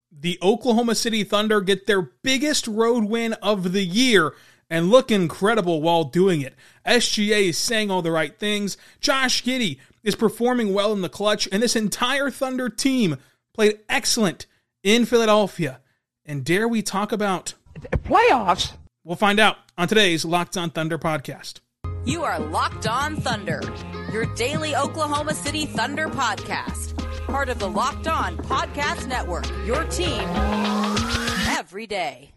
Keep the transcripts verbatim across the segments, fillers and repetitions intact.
The Oklahoma City Thunder get their biggest road win of the year and look incredible while doing it. S G A is saying all the right things. Josh Giddey is performing well in the clutch, and this entire Thunder team played excellent in Philadelphia. And dare we talk about playoffs? We'll find out on today's Locked On Thunder podcast. You are Locked On Thunder, your daily Oklahoma City Thunder podcast. Part of the Locked On Podcast Network, your team every day.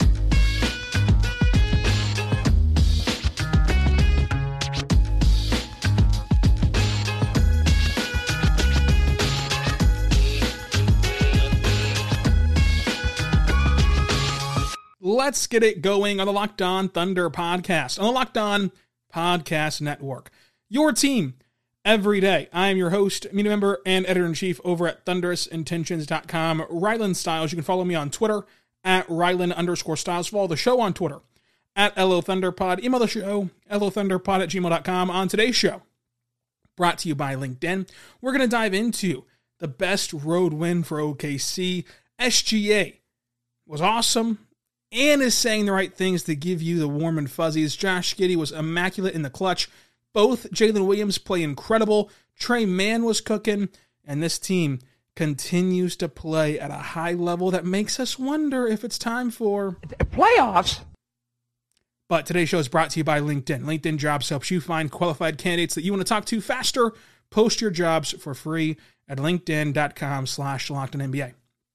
Let's get it going on the Locked On Thunder podcast, on the Locked On Podcast Network. Your team every day. I am your host, media member, and editor-in-chief over at thunderous intentions dot com, Rylan Stiles. You can follow me on Twitter at Rylan underscore Stiles. Follow the show on Twitter at L O Thunderpod. Email the show, L O Thunderpod at gmail dot com. On today's show, brought to you by LinkedIn, we're going to dive into the best road win for O K C. S G A was awesome and is saying the right things to give you the warm and fuzzies. Josh Giddey was immaculate in the clutch. Both Jalen Williams play incredible. Tre Mann was cooking. And this team continues to play at a high level that makes us wonder if it's time for playoffs. But today's show is brought to you by LinkedIn. LinkedIn Jobs helps you find qualified candidates that you want to talk to faster. Post your jobs for free at linkedin.com slash LockedOnNBA.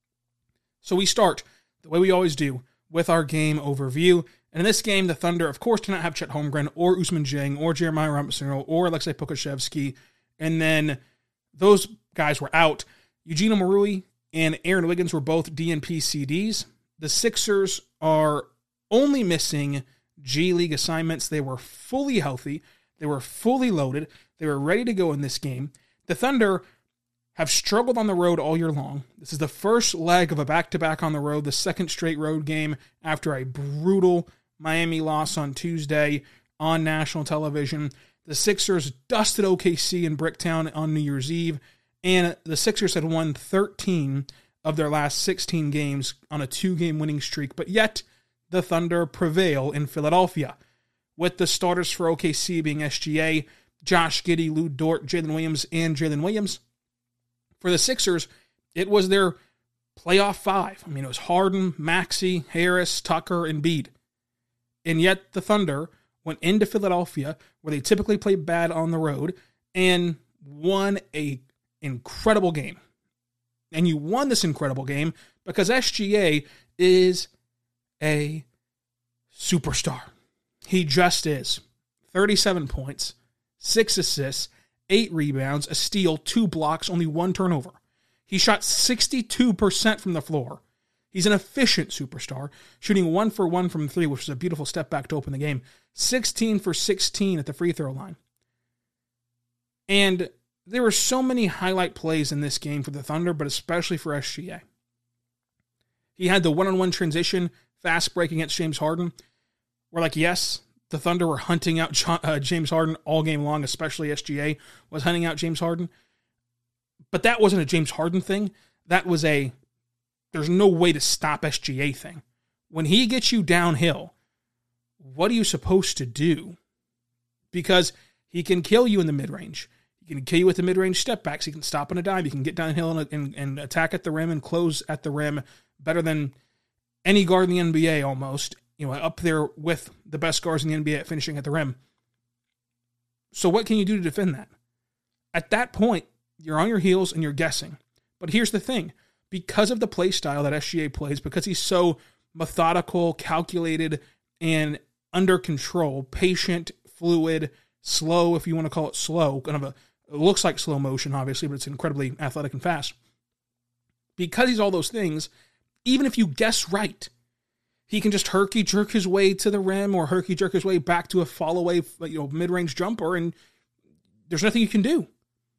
So we start the way we always do, with our game overview. And in this game, the Thunder, of course, did not have Chet Holmgren or Ousmane Dieng or Jeremiah Robinson or Alexei Pokusevski. And then those guys were out. Eugene Omoruyi and Aaron Wiggins were both D N P C Ds. The Sixers are only missing G League assignments. They were fully healthy. They were fully loaded. They were ready to go in this game. The Thunder have struggled on the road all year long. This is the first leg of a back-to-back on the road, the second straight road game after a brutal Miami loss on Tuesday on national television. The Sixers dusted O K C in Bricktown on New Year's Eve, and the Sixers had won thirteen of their last sixteen games on a two-game winning streak, but yet the Thunder prevail in Philadelphia, with the starters for O K C being S G A, Josh Giddey, Lou Dort, Jalen Williams, and Jalen Williams. For the Sixers, it was their playoff five. I mean, it was Harden, Maxey, Harris, Tucker, and Embiid. And yet the Thunder went into Philadelphia, where they typically play bad on the road, and won an incredible game. And you won this incredible game because S G A is a superstar. He just is. thirty-seven points, six assists, eight rebounds, a steal, two blocks, only one turnover. He shot sixty-two percent from the floor. He's an efficient superstar, shooting one for one from three, which was a beautiful step back to open the game. sixteen for sixteen at the free throw line. And there were so many highlight plays in this game for the Thunder, but especially for S G A. He had the one-on-one transition, fast break against James Harden. We're like, yes, the Thunder were hunting out uh, James Harden all game long, especially S G A was hunting out James Harden. But that wasn't a James Harden thing. That was a, there's no way to stop S G A thing. When he gets you downhill, what are you supposed to do? Because he can kill you in the mid-range. He can kill you with the mid-range step backs. He can stop on a dime. He can get downhill and, and, and attack at the rim and close at the rim better than any guard in the N B A almost. You know, up there with the best guards in the N B A at finishing at the rim. So what can you do to defend that? At that point, you're on your heels and you're guessing. But here's the thing. Because of the play style that S G A plays, because he's so methodical, calculated, and under control, patient, fluid, slow, if you want to call it slow, kind of a, it looks like slow motion, obviously, but it's incredibly athletic and fast. Because he's all those things, even if you guess right, he can just herky-jerk his way to the rim or herky-jerk his way back to a fall-away, you know, mid-range jumper, and there's nothing you can do.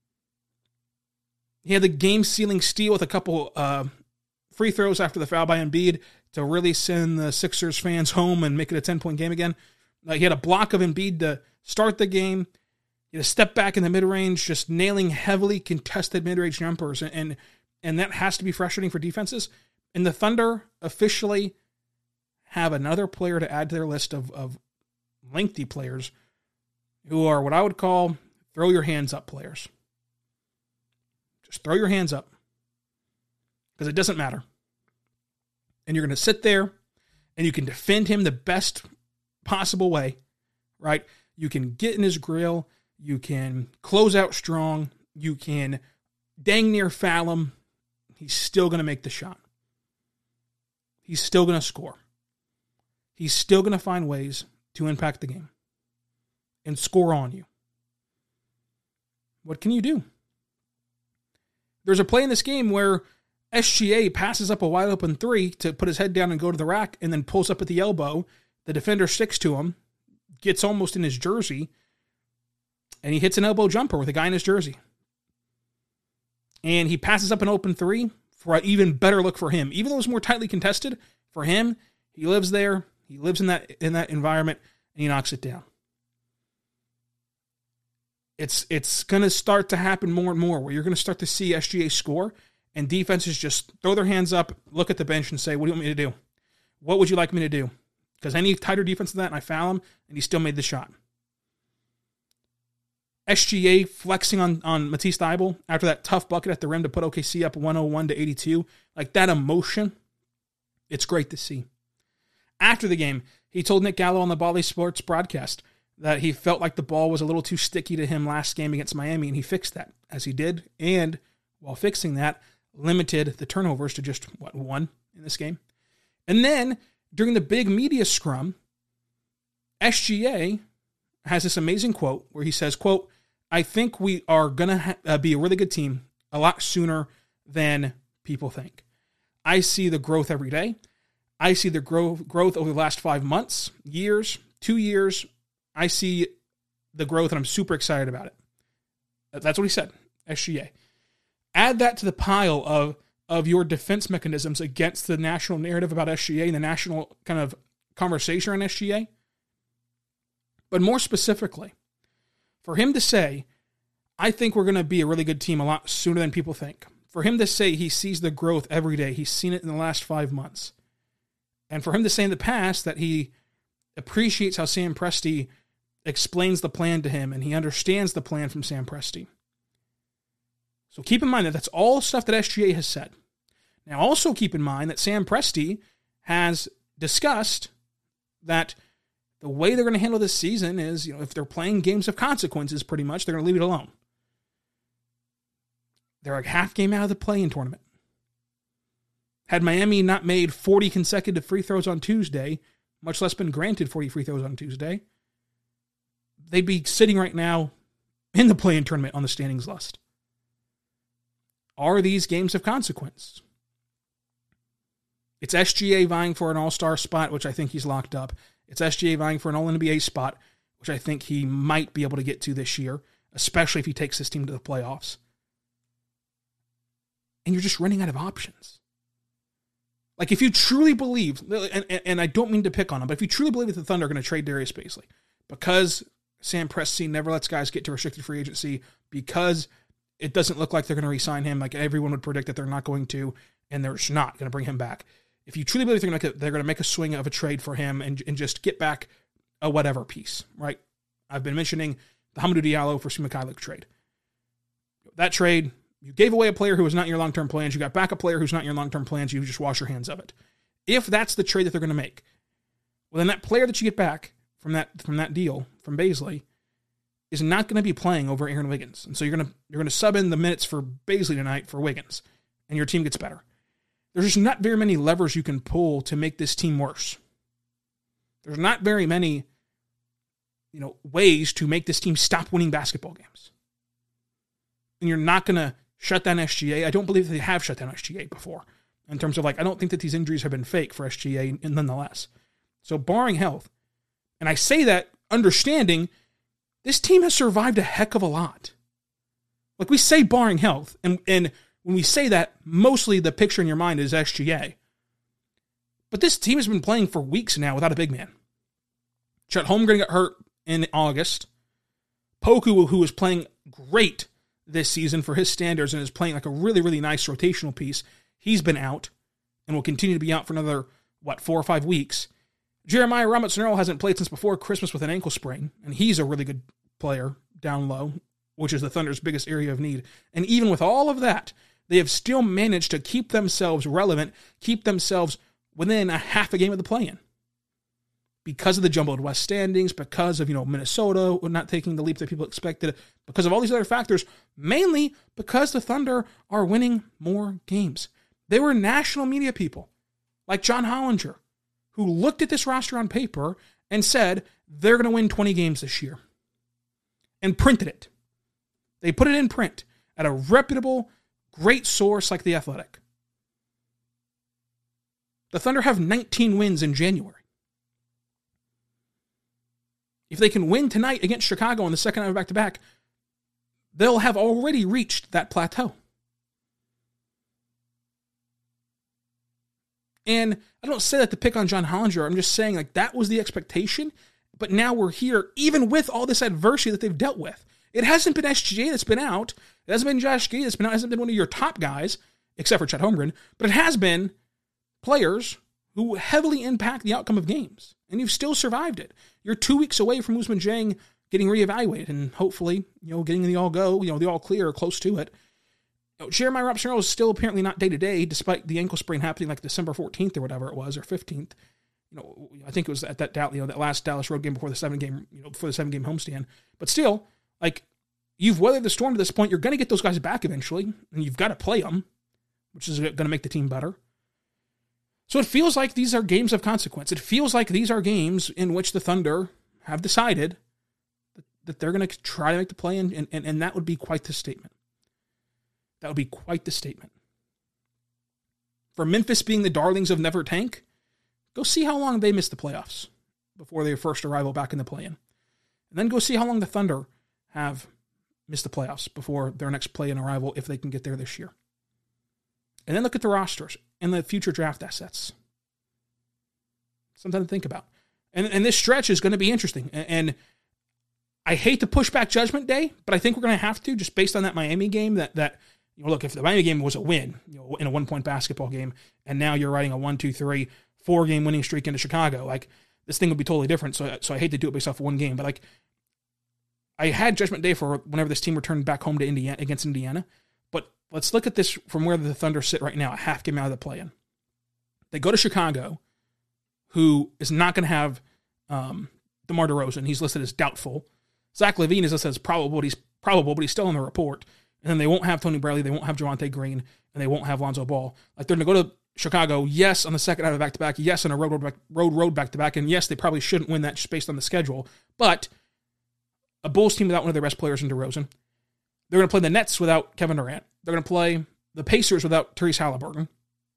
He had the game-sealing steal with a couple uh, free throws after the foul by Embiid to really send the Sixers fans home and make it a ten-point game again. Uh, he had a block of Embiid to start the game. He had a step back in the mid-range, just nailing heavily contested mid-range jumpers, and, and and that has to be frustrating for defenses. And the Thunder officially have another player to add to their list of, of lengthy players who are what I would call throw your hands up players. Just throw your hands up. Because it doesn't matter. And you're going to sit there and you can defend him the best possible way, right? You can get in his grill. You can close out strong. You can dang near foul him. He's still going to make the shot. He's still going to score. He's still going to find ways to impact the game and score on you. What can you do? There's a play in this game where S G A passes up a wide open three to put his head down and go to the rack and then pulls up at the elbow. The defender sticks to him, gets almost in his jersey, and he hits an elbow jumper with a guy in his jersey. And he passes up an open three for an even better look for him. Even though it's more tightly contested, for him, he lives there, he lives in that in that environment, and he knocks it down. It's it's going to start to happen more and more where you're going to start to see S G A score and defenses just throw their hands up, look at the bench and say, what do you want me to do? What would you like me to do? Because any tighter defense than that, and I foul him, and he still made the shot. S G A flexing on, on Matisse Thybulle after that tough bucket at the rim to put O K C up one oh one to eighty-two. Like that emotion, it's great to see. After the game, he told Nick Gallo on the Bally Sports broadcast that he felt like the ball was a little too sticky to him last game against Miami, and he fixed that, as he did. And while fixing that, limited the turnovers to just, what, one in this game. And then, during the big media scrum, S G A has this amazing quote where he says, quote, I think we are going to ha- uh, be a really good team a lot sooner than people think. I see the growth every day. I see the grow- growth over the last five months, years, two years. I see the growth, and I'm super excited about it. That's what he said, S G A. Add that to the pile of, of your defense mechanisms against the national narrative about S G A and the national kind of conversation around S G A. But more specifically, for him to say, I think we're going to be a really good team a lot sooner than people think. For him to say he sees the growth every day, he's seen it in the last five months. And for him to say in the past that he appreciates how Sam Presti explains the plan to him and he understands the plan from Sam Presti. So keep in mind that that's all stuff that S G A has said. Now also keep in mind that Sam Presti has discussed that the way they're going to handle this season is, you know, if they're playing games of consequences, pretty much, they're going to leave it alone. They're like half game out of the play-in tournament. Had Miami not made forty consecutive free throws on Tuesday, much less been granted forty free throws on Tuesday, they'd be sitting right now in the play-in tournament on the standings list. Are these games of consequence? It's S G A vying for an all-star spot, which I think he's locked up. It's S G A vying for an all N B A spot, which I think he might be able to get to this year, especially if he takes this team to the playoffs. And you're just running out of options. Like, if you truly believe, and, and I don't mean to pick on him, but if you truly believe that the Thunder are going to trade Darius Bazley, because Sam Presti never lets guys get to restricted free agency, because it doesn't look like they're going to re-sign him, like everyone would predict that they're not going to, and they're just not going to bring him back. If you truly believe they're going to make a, they're going to make a swing of a trade for him and, and just get back a whatever piece, right? I've been mentioning the Hamidou Diallo for Sue Mikhailiuk trade. That trade, you gave away a player who was not in your long-term plans. You got back a player who's not in your long-term plans. You just wash your hands of it. If that's the trade that they're going to make, well, then that player that you get back from that from that deal from Bazley is not going to be playing over Aaron Wiggins, and so you're going to you're going to sub in the minutes for Bazley tonight for Wiggins, and your team gets better. There's just not very many levers you can pull to make this team worse. There's not very many, you know, ways to make this team stop winning basketball games. And you're not going to shut down S G A. I don't believe they have shut down S G A before. In terms of, like, I don't think that these injuries have been fake for S G A nonetheless. So barring health, and I say that understanding this team has survived a heck of a lot. Like, we say barring health, and and when we say that, mostly the picture in your mind is S G A. But this team has been playing for weeks now without a big man. Chet Holmgren got hurt in August. Poku, who was playing great this season for his standards and is playing like a really, really nice rotational piece, he's been out. and will continue to be out for another, what, four or five weeks. Jeremiah Robinson-Earl hasn't played since before Christmas with an ankle sprain, and he's a really good player down low, which is the Thunder's biggest area of need. And even with all of that, they have still managed to keep themselves relevant, keep themselves within a half a game of the play-in. Because of the jumbled West standings, because of, you know, Minnesota not taking the leap that people expected, because of all these other factors, mainly because the Thunder are winning more games. They were national media people, like John Hollinger, who looked at this roster on paper and said, they're going to win twenty games this year. And printed it. They put it in print at a reputable, great source like The Athletic. The Thunder have nineteen wins in January. If they can win tonight against Chicago on the second night of back-to-back, they'll have already reached that plateau. And I don't say that to pick on John Hollinger. I'm just saying, like, that was the expectation. But now we're here, even with all this adversity that they've dealt with. It hasn't been S G A that's been out. It hasn't been Josh Giddey that's been out. It hasn't been one of your top guys, except for Chet Holmgren. But it has been players who heavily impact the outcome of games. And you've still survived it. You're two weeks away from Ousmane Dieng getting reevaluated and hopefully, you know, getting the all-go, you know, the all-clear or close to it. You know, Jeremiah Robinson-Earl is still apparently not day-to-day, despite the ankle sprain happening like December fourteenth or whatever it was, or fifteenth. You know, I think it was at that, you know, that last Dallas road game before the seven-game, you know, before the seven-game homestand. But still, like, you've weathered the storm to this point. You're going to get those guys back eventually, and you've got to play them, which is going to make the team better. So it feels like these are games of consequence. It feels like these are games in which the Thunder have decided that they're going to try to make the play, and, and, and that would be quite the statement. That would be quite the statement. For Memphis being the darlings of Never Tank, go see how long they missed the playoffs before their first arrival back in the play-in. And then go see how long the Thunder have missed the playoffs before their next play-in arrival, if they can get there this year. And then look at the rosters and the future draft assets. Something to think about. And, and this stretch is going to be interesting. And, and I hate to push back Judgment Day, but I think we're going to have to, just based on that Miami game, that, that you know, look, if the Miami game was a win, you know, in a one-point basketball game, and now you're riding a one, two, three, four-game winning streak into Chicago, like, this thing would be totally different. So, so I hate to do it based off of one game, but, like, I had Judgment Day for whenever this team returned back home to Indiana against Indiana. But let's look at this from where the Thunder sit right now, a half game out of the play-in. They go to Chicago, who is not going to have um, DeMar DeRozan. He's listed as doubtful. Zach LaVine is listed as probable, but he's probable, but he's still on the report. And then they won't have Tony Bradley, they won't have Javonte Green, and they won't have Lonzo Ball. Like, they're going to go to Chicago, yes, on the second out of back-to-back, yes, on a road, road, back, road, road back-to-back, and yes, they probably shouldn't win that just based on the schedule. But a Bulls team without one of their best players in DeRozan. They're going to play the Nets without Kevin Durant. They're going to play the Pacers without Therese Halliburton.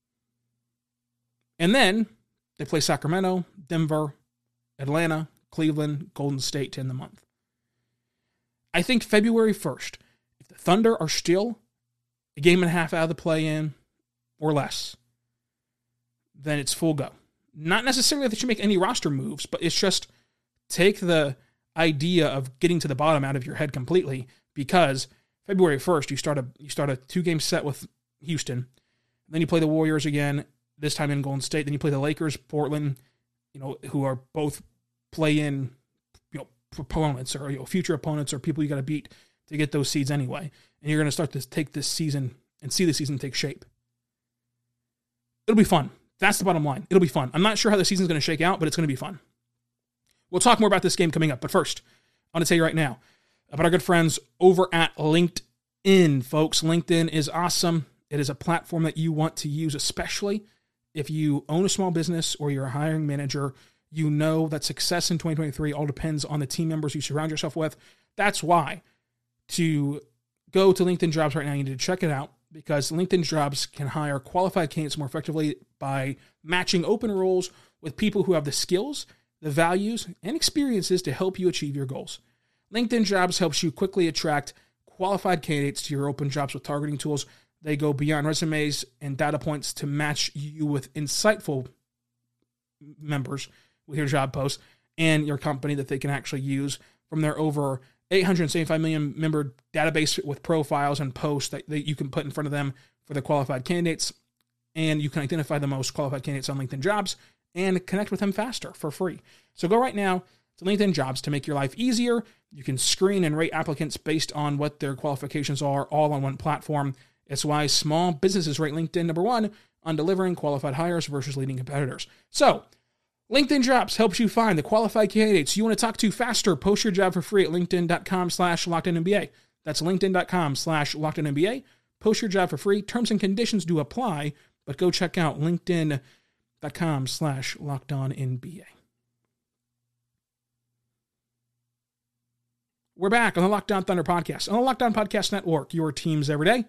And then they play Sacramento, Denver, Atlanta, Cleveland, Golden State to end the month. I think February first, if the Thunder are still a game and a half out of the play-in or less, then it's full go. Not necessarily that you make any roster moves, but it's just take the idea of getting to the bottom out of your head completely, because February first, you start a you start a two-game set with Houston. Then you play the Warriors again, this time in Golden State. Then you play the Lakers, Portland, you know, who are both play-in, you know, opponents or, you know, future opponents or people you got to beat to get those seeds anyway. And you're going to start to take this season and see the season take shape. It'll be fun. That's the bottom line. It'll be fun. I'm not sure how the season's going to shake out, but it's going to be fun. We'll talk more about this game coming up. But first, I want to tell you right now about our good friends over at LinkedIn, folks. LinkedIn is awesome. It is a platform that you want to use, especially if you own a small business or you're a hiring manager. You know that success in twenty twenty-three all depends on the team members you surround yourself with. That's why to go to LinkedIn Jobs right now, you need to check it out, because LinkedIn Jobs can hire qualified candidates more effectively by matching open roles with people who have the skills, the values, and experiences to help you achieve your goals. LinkedIn Jobs helps you quickly attract qualified candidates to your open jobs with targeting tools. They go beyond resumes and data points to match you with insightful members with your job posts and your company that they can actually use from their over eight hundred seventy-five million member database with profiles and posts that, that you can put in front of them for the qualified candidates. and you can identify the most qualified candidates on LinkedIn Jobs and connect with them faster for free. So go right now to LinkedIn Jobs to make your life easier. You can screen and rate applicants based on what their qualifications are, all on one platform. It's why small businesses rate LinkedIn number one on delivering qualified hires versus leading competitors. So, LinkedIn Jobs helps you find the qualified candidates you want to talk to faster. Post your job for free at linkedin.com slash LockedOnNBA. That's linkedin.com slash LockedOnNBA. Post your job for free. Terms and conditions do apply, but go check out linkedin.com slash LockedOnNBA. We're back on the Locked On Thunder podcast, on the Locked On Podcast Network, your teams every day.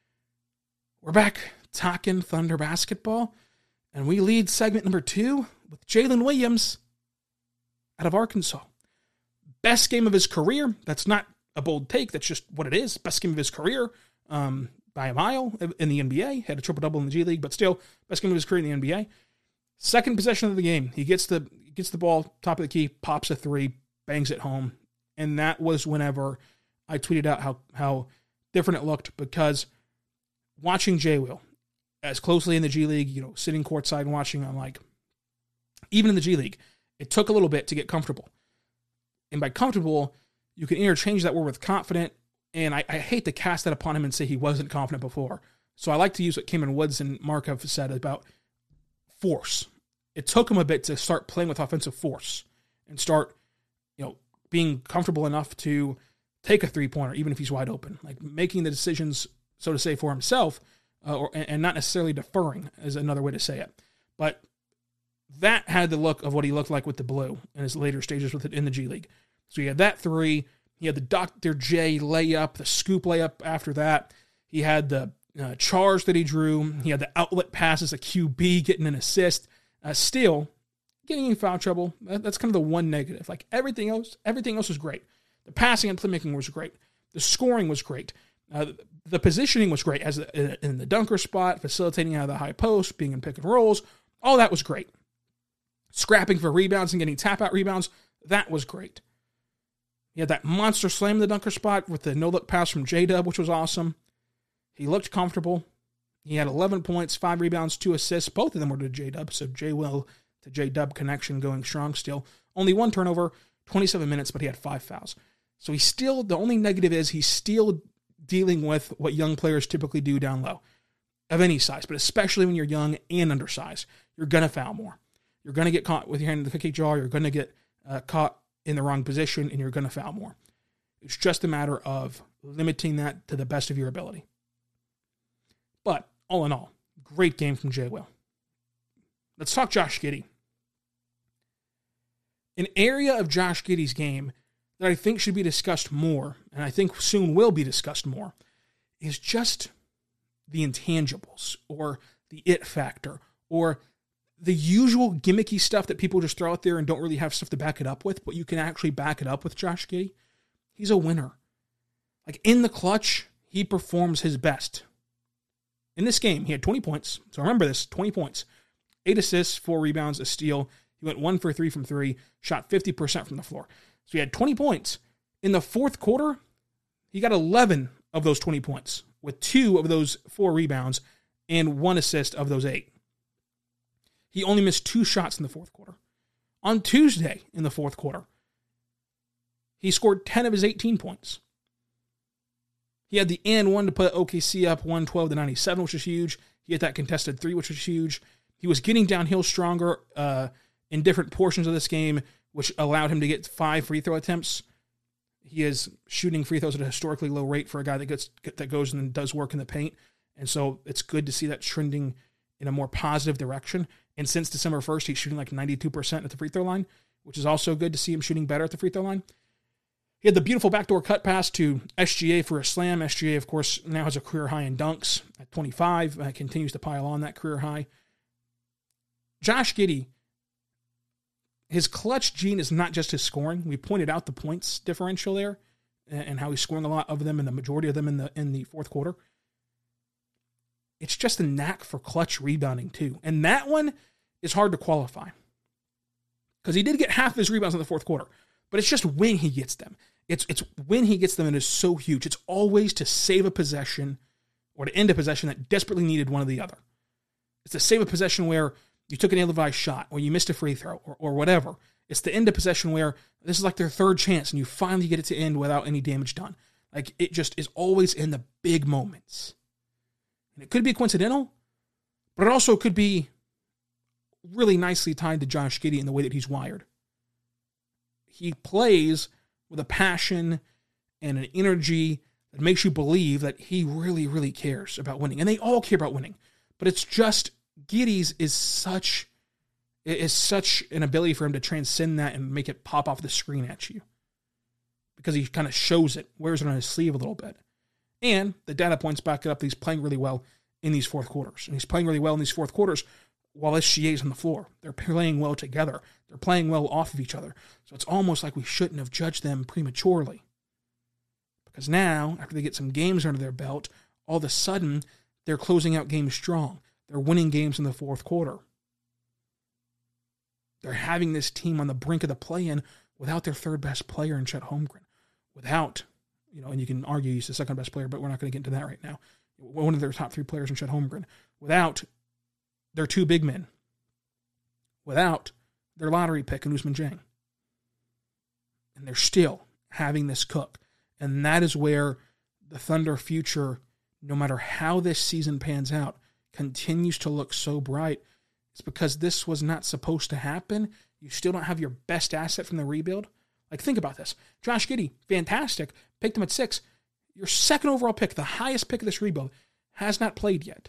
We're back talking Thunder basketball, and we lead segment number two with Jalen Williams out of Arkansas. Best game of his career. That's not a bold take. That's just what it is. Best game of his career um, by a mile in the N B A. Had a triple-double in the G League, but still, best game of his career in the N B A. Second possession of the game. He gets the gets the ball, top of the key, pops a three, bangs it home. And that was whenever I tweeted out how, how different it looked, because watching J. Will as closely in the G League, you know, sitting courtside and watching, I'm like, even in the G League, it took a little bit to get comfortable. And by comfortable, you can interchange that word with confident. And I, I hate to cast that upon him and say he wasn't confident before. So I like to use what Cameron Woods and Mark have said about force. It took him a bit to start playing with offensive force and start, you know, being comfortable enough to take a three-pointer, even if he's wide open, like making the decisions, so to say, for himself, uh, or and not necessarily deferring, is another way to say it. But that had the look of what he looked like with the blue in his later stages with it in the G League. So he had that three, he had the Doctor J layup, the scoop layup after that. He had the uh, charge that he drew. He had the outlet passes, a Q B getting an assist. Uh, still, getting in foul trouble, that's kind of the one negative. Like everything else, everything else was great. The passing and playmaking was great. The scoring was great. Uh, the positioning was great as a, in the dunker spot, facilitating out of the high post, being in pick and rolls. All that was great. Scrapping for rebounds and getting tap out rebounds, that was great. He had that monster slam in the dunker spot with the no-look pass from J-Dub, which was awesome. He looked comfortable. He had eleven points, five rebounds, two assists. Both of them were to J-Dub, so J-Will to J-Dub connection going strong still. Only one turnover, twenty-seven minutes, but he had five fouls. So he's still, the only negative is he's still dealing with what young players typically do down low, of any size, but especially when you're young and undersized. You're going to foul more. You're going to get caught with your hand in the cookie jar. You're going to get uh, caught in the wrong position, and you're going to foul more. It's just a matter of limiting that to the best of your ability. But all in all, great game from J. Will. Let's talk Josh Giddey. An area of Josh Giddey's game that I think should be discussed more, and I think soon will be discussed more, is just the intangibles, or the it factor, or the usual gimmicky stuff that people just throw out there and don't really have stuff to back it up with, but you can actually back it up with Josh Giddey. He's a winner. Like in the clutch, he performs his best. In this game, he had twenty points. So remember this, twenty points. Eight assists, four rebounds, a steal. He went one for three from three, shot fifty percent from the floor. So he had twenty points. In the fourth quarter, he got eleven of those twenty points, with two of those four rebounds and one assist of those eight. He only missed two shots in the fourth quarter. On Tuesday in the fourth quarter, he scored ten of his eighteen points. He had the and one to put O K C up one twelve to ninety-seven, which was huge. He had that contested three, which was huge. He was getting downhill stronger uh, in different portions of this game, which allowed him to get five free throw attempts. He is shooting free throws at a historically low rate for a guy that gets that goes and does work in the paint. And so it's good to see that trending in a more positive direction. And since December first, he's shooting like ninety-two percent at the free throw line, which is also good to see him shooting better at the free throw line. He had the beautiful backdoor cut pass to S G A for a slam. S G A, of course, now has a career high in dunks at twenty-five. Uh, continues to pile on that career high. Josh Giddey, his clutch gene is not just his scoring. We pointed out the points differential there and how he's scoring a lot of them and the majority of them in the in the fourth quarter. It's just a knack for clutch rebounding too. And that one is hard to qualify because he did get half of his rebounds in the fourth quarter, but it's just when he gets them. It's it's when he gets them, and it's so huge. It's always to save a possession or to end a possession that desperately needed one or the other. It's the save a possession where you took an ill-advised shot, or you missed a free throw, or, or whatever. It's the end of possession where this is like their third chance, and you finally get it to end without any damage done. Like, it just is always in the big moments. And it could be coincidental, but it also could be really nicely tied to Josh Giddey in the way that he's wired. He plays with a passion and an energy that makes you believe that he really, really cares about winning. And they all care about winning. But it's just, Giddey's is such, is such an ability for him to transcend that and make it pop off the screen at you. Because he kind of shows it, wears it on his sleeve a little bit. And the data points back it up that he's playing really well in these fourth quarters. And he's playing really well in these fourth quarters while S G A is on the floor. They're playing well together. They're playing well off of each other. So it's almost like we shouldn't have judged them prematurely. Because now, after they get some games under their belt, all of a sudden, they're closing out games strong. They're winning games in the fourth quarter. They're having this team on the brink of the play-in without their third best player in Chet Holmgren. Without, you know, and you can argue he's the second best player, but we're not going to get into that right now. One of their top three players in Chet Holmgren. Without their two big men. Without their lottery pick in Ousmane Dieng. And they're still having this cook. And that is where the Thunder future, no matter how this season pans out, continues to look so bright. It's because this was not supposed to happen. You still don't have your best asset from the rebuild. Like, think about this. Josh Giddey, fantastic. Picked him at six. Your second overall pick, the highest pick of this rebuild, has not played yet.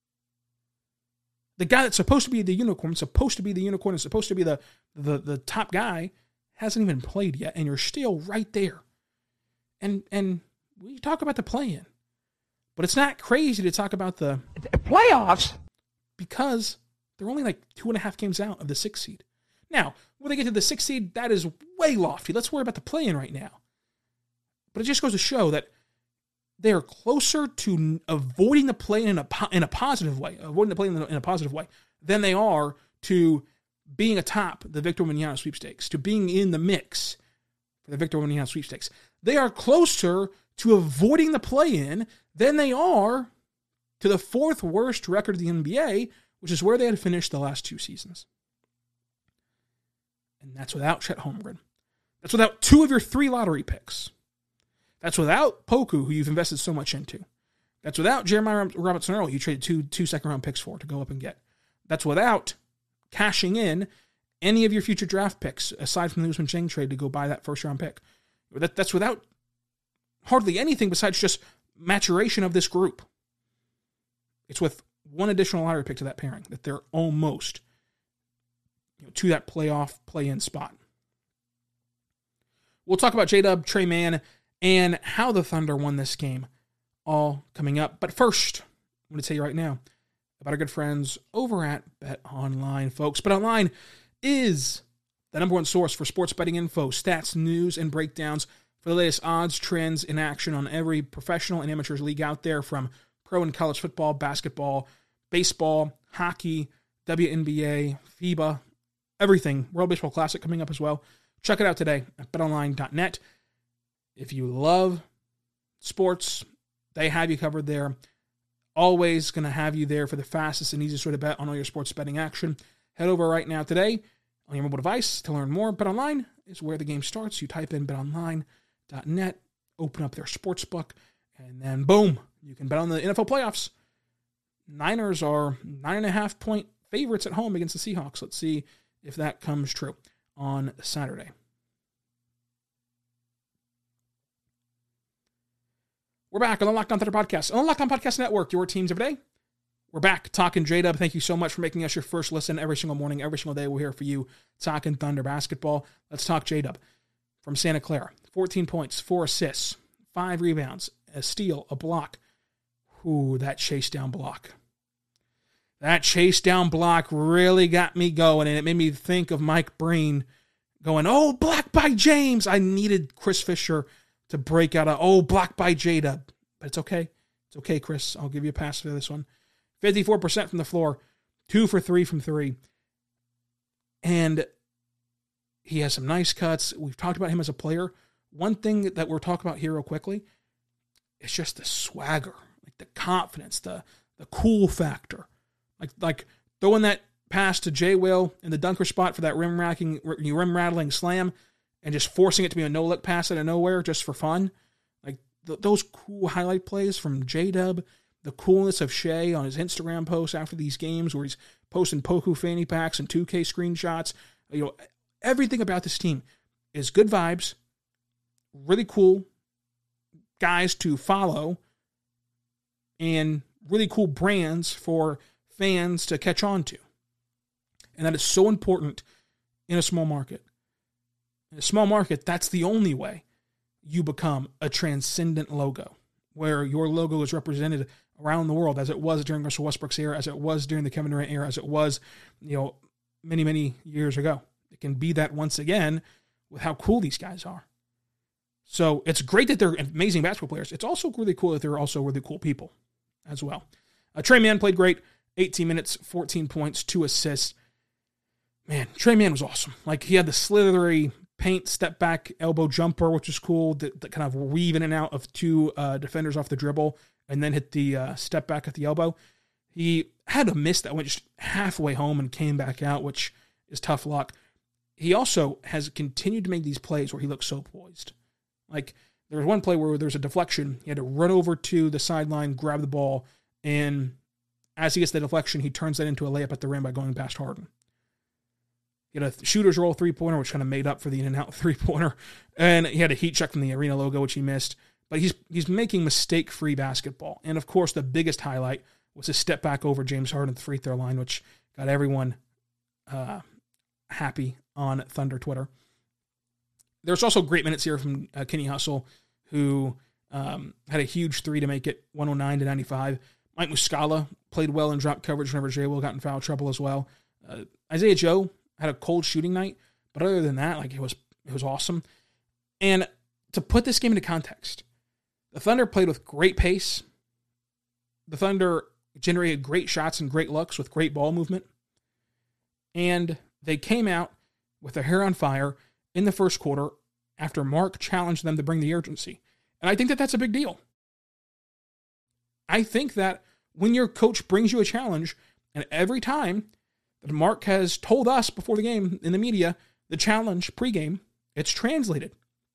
The guy that's supposed to be the unicorn, supposed to be the unicorn, and supposed to be the, the, the top guy, hasn't even played yet, and you're still right there. And and we talk about the play-in, but it's not crazy to talk about the playoffs because they're only like two and a half games out of the sixth seed. Now, when they get to the sixth seed, that is way lofty. Let's worry about the play-in right now. But it just goes to show that they are closer to avoiding the play-in in a, in a positive way, avoiding the play-in in a positive way, than they are to being atop the Victor Wembanyama sweepstakes, to being in the mix for the Victor Wembanyama sweepstakes. They are closer to avoiding the play-in than they are to the fourth worst record of the N B A, which is where they had finished the last two seasons. And that's without Chet Holmgren. That's without two of your three lottery picks. That's without Poku, who you've invested so much into. That's without Jeremiah Robinson-Earl, you traded two, two second-round picks for to go up and get. That's without cashing in any of your future draft picks, aside from the Ousmane Dieng trade to go buy that first-round pick. That, that's without hardly anything besides just maturation of this group. It's with one additional lottery pick to that pairing that they're almost, you know, to that playoff play-in spot. We'll talk about J-Dub, Tre Mann, and how the Thunder won this game, all coming up. But first, I'm going to tell you right now about our good friends over at BetOnline, folks. BetOnline is the number one source for sports betting info, stats, news, and breakdowns for the latest odds, trends, and action on every professional and amateur league out there, from pro and college football, basketball, baseball, hockey, W N B A, FIBA, everything. World Baseball Classic coming up as well. Check it out today at bet online dot net. If you love sports, they have you covered there. Always going to have you there for the fastest and easiest way to bet on all your sports betting action. Head over right now today on your mobile device to learn more. BetOnline is where the game starts. You type in bet online dot net, open up their sports book, and then boom, you can bet on the N F L playoffs. Niners are nine and a half point favorites at home against the Seahawks. Let's see if that comes true on Saturday. We're back on the Locked On Thunder podcast, on the Locked On Podcast Network, your teams every day. We're back talking J-Dub. Thank you so much for making us your first listen every single morning, every single day. We're here for you talking Thunder basketball. Let's talk J-Dub from Santa Clara. fourteen points, four assists, five rebounds, a steal, a block. Ooh, that chase down block. That chase down block really got me going, and it made me think of Mike Breen going, oh, block by James. I needed Chris Fisher to break out a, oh, block by J-Dub. But it's okay. It's okay, Chris. I'll give you a pass for this one. fifty-four percent from the floor, two for three from three. And he has some nice cuts. We've talked about him as a player. One thing that we're talking about here real quickly is just the swagger, like the confidence, the, the cool factor. Like, like throwing that pass to Jay Will in the dunker spot for that rim racking, rim rattling slam, and just forcing it to be a no look pass out of nowhere just for fun. Like th- those cool highlight plays from J-Dub, the coolness of Shea on his Instagram posts after these games where he's posting Poku fanny packs and two K screenshots. You know, everything about this team is good vibes, really cool guys to follow, and really cool brands for fans to catch on to. And that is so important in a small market. In a small market, that's the only way you become a transcendent logo, where your logo is represented around the world, as it was during Russell Westbrook's era, as it was during the Kevin Durant era, as it was, you know, many, many years ago. It can be that once again with how cool these guys are. So it's great that they're amazing basketball players. It's also really cool that they're also really cool people as well. Uh, Tre Mann played great. eighteen minutes, fourteen points, two assists. Man, Tre Mann was awesome. Like, he had the slithery paint step back elbow jumper, which is cool, that, that kind of weave in and out of two uh, defenders off the dribble and then hit the uh, step back at the elbow. He had a miss that went just halfway home and came back out, which is tough luck. He also has continued to make these plays where he looks so poised. Like, there was one play where there's a deflection. He had to run over to the sideline, grab the ball, and as he gets the deflection, he turns that into a layup at the rim by going past Harden. He had a shooter's roll three-pointer, which kind of made up for the in-and-out three-pointer. And he had a heat check from the arena logo, which he missed. But he's he's making mistake-free basketball. And, of course, the biggest highlight was his step back over James Harden at the free throw line, which got everyone uh, happy on Thunder Twitter. There's also great minutes here from uh, Kenny Hustle, who um, had a huge three to make it one oh nine to ninety-five. Mike Muscala played well in drop coverage whenever Jay Will got in foul trouble as well. Uh, Isaiah Joe had a cold shooting night, but other than that, like it was it was awesome. And to put this game into context, the Thunder played with great pace. The Thunder generated great shots and great looks with great ball movement. And they came out with their hair on fire in the first quarter after Mark challenged them to bring the urgency. And I think that that's a big deal. I think that when your coach brings you a challenge, and every time that Mark has told us before the game in the media, the challenge pregame, it's translated.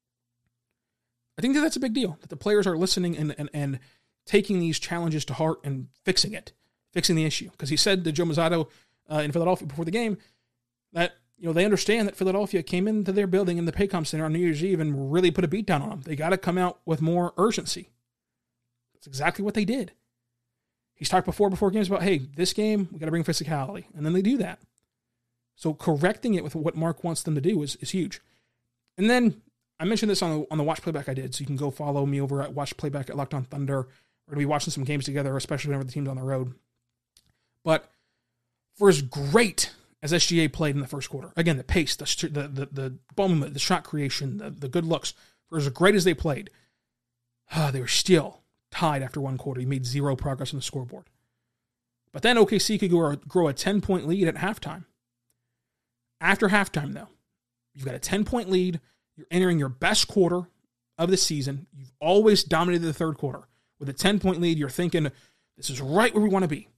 I think that that's a big deal, that the players are listening and, and, and taking these challenges to heart and fixing it, fixing the issue. Because he said to Joe Mazzato uh, in Philadelphia before the game that, you know, they understand that Philadelphia came into their building in the Paycom Center on New Year's Eve and really put a beat down on them. They got to come out with more urgency. That's exactly what they did. He's talked before, before games about, hey, this game, we got to bring physicality. And then they do that. So correcting it with what Mark wants them to do is, is huge. And then I mentioned this on the, on the Watch Playback I did, so you can go follow me over at Watch Playback at Locked On Thunder. We're going to be watching some games together, especially whenever the team's on the road. But for as great as S G A played in the first quarter, again, the pace, the the the, the ball movement, the shot creation, the, the good looks, for as great as they played, uh, they were still tied after one quarter. He made zero progress on the scoreboard. But then O K C could grow, grow a ten-point lead at halftime. After halftime, though, you've got a ten-point lead. You're entering your best quarter of the season. You've always dominated the third quarter. With a ten-point lead, you're thinking, this is right where we want to be.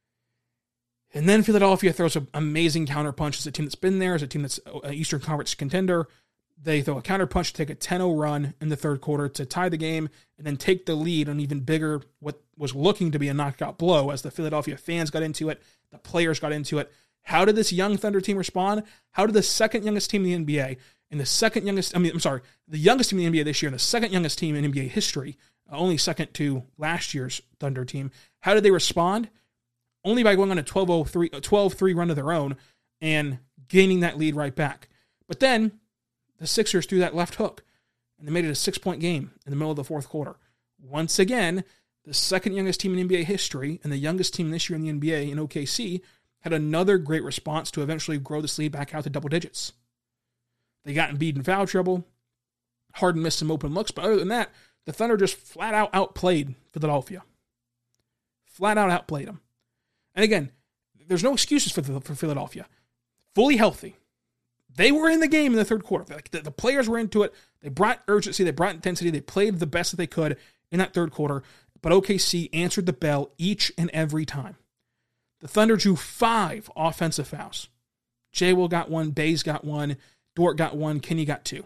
And then Philadelphia throws an amazing counterpunch. As a team that's been there, as a team that's an Eastern Conference contender. They throw a counterpunch to take a ten oh run in the third quarter to tie the game and then take the lead on even bigger, what was looking to be a knockout blow as the Philadelphia fans got into it, the players got into it. How did this young Thunder team respond? How did the second youngest team in the N B A and the second youngest, I mean, I'm sorry, the youngest team in the N B A this year and the second youngest team in N B A history, uh, only second to last year's Thunder team, how did they respond? Only by going on a twelve three run of their own and gaining that lead right back. But then the Sixers threw that left hook, and they made it a six-point game in the middle of the fourth quarter. Once again, the second youngest team in N B A history and the youngest team this year in the N B A in O K C had another great response to eventually grow this lead back out to double digits. They got Embiid in foul trouble. Harden missed some open looks, but other than that, the Thunder just flat-out outplayed Philadelphia. Flat-out outplayed them. And again, there's no excuses for, for Philadelphia. Fully healthy. They were in the game in the third quarter. The, the players were into it. They brought urgency. They brought intensity. They played the best that they could in that third quarter. But O K C answered the bell each and every time. The Thunder drew five offensive fouls. Jay Will got one, Bays got one, Dort got one, Kenny got two.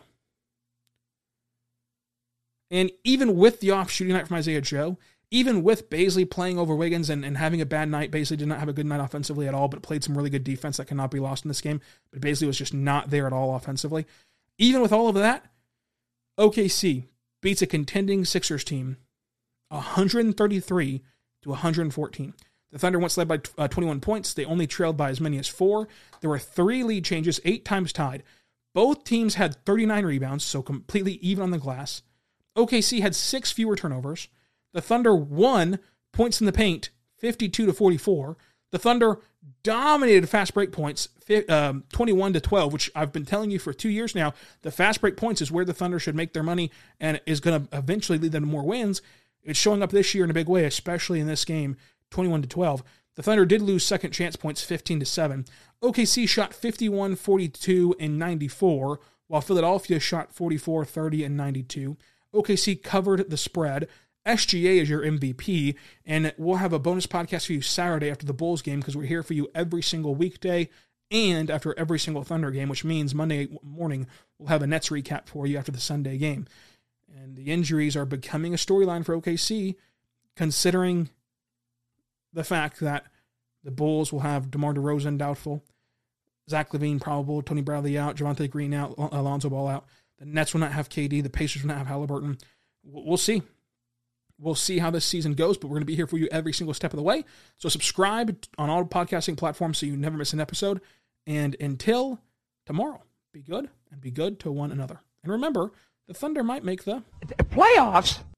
And even with the off shooting night from Isaiah Joe, even with Bazley playing over Wiggins and, and having a bad night, Bazley did not have a good night offensively at all, but played some really good defense that cannot be lost in this game. But Bazley was just not there at all offensively. Even with all of that, O K C beats a contending Sixers team one thirty-three to one fourteen. The Thunder once led by uh, twenty-one points. They only trailed by as many as four. There were three lead changes, eight times tied. Both teams had thirty-nine rebounds, so completely even on the glass. O K C had six fewer turnovers. The Thunder won points in the paint, fifty-two to forty-four. The Thunder dominated fast break points, um, twenty-one to twelve, which I've been telling you for two years now. The fast break points is where the Thunder should make their money and is going to eventually lead them to more wins. It's showing up this year in a big way, especially in this game, twenty-one to twelve. The Thunder did lose second chance points, fifteen to seven. O K C shot fifty-one, forty-two, and ninety-four, while Philadelphia shot forty-four, thirty, and ninety-two. O K C covered the spread. S G A is your M V P, and we'll have a bonus podcast for you Saturday after the Bulls game because we're here for you every single weekday and after every single Thunder game, which means Monday morning we'll have a Nets recap for you after the Sunday game. And the injuries are becoming a storyline for O K C, considering the fact that the Bulls will have DeMar DeRozan doubtful, Zach LaVine probable, Tony Bradley out, Javonte Green out, Alonzo Ball out. The Nets will not have K D. The Pacers will not have Halliburton. We'll see. We'll see how this season goes, but we're going to be here for you every single step of the way. So subscribe on all podcasting platforms so you never miss an episode. And until tomorrow, be good and be good to one another. And remember, the Thunder might make the Playoffs?